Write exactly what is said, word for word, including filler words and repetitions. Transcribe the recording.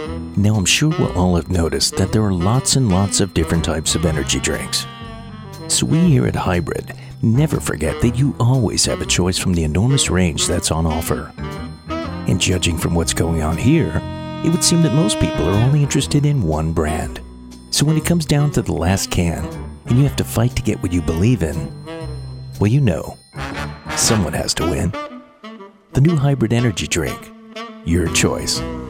Now, I'm sure we'll all have noticed that there are lots and lots of different types of energy drinks. So we here at Hybrid never forget that you always have a choice from the enormous range that's on offer. And judging from what's going on here, it would seem that most people are only interested in one brand. So when it comes down to the last can, and you have to fight to get what you believe in, well, you know, someone has to win. The new Hybrid energy drink, your choice.